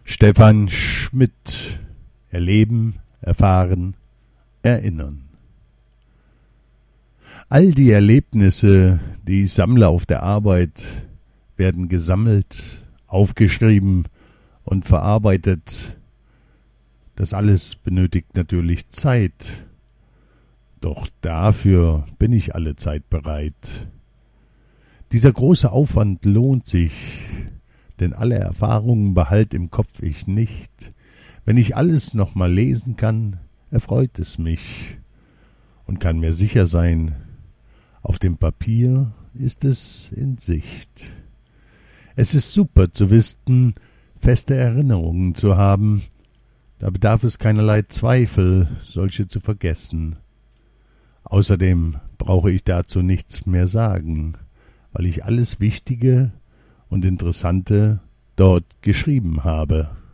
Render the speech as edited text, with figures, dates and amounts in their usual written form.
Stefan Schmidt. Erleben, erfahren, erinnern. All die Erlebnisse, die ich sammle auf der Arbeit, werden gesammelt, aufgeschrieben und verarbeitet. Das alles benötigt natürlich Zeit. Doch dafür bin ich alle Zeit bereit. Dieser große Aufwand lohnt sich, denn alle Erfahrungen behalt im Kopf ich nicht. Wenn ich alles nochmal lesen kann, erfreut es mich und kann mir sicher sein, auf dem Papier ist es in Sicht. Es ist super zu wissen, feste Erinnerungen zu haben. Da bedarf es keinerlei Zweifel, solche zu vergessen. Außerdem brauche ich dazu nichts mehr sagen, weil ich alles Wichtige und Interessante dort geschrieben habe.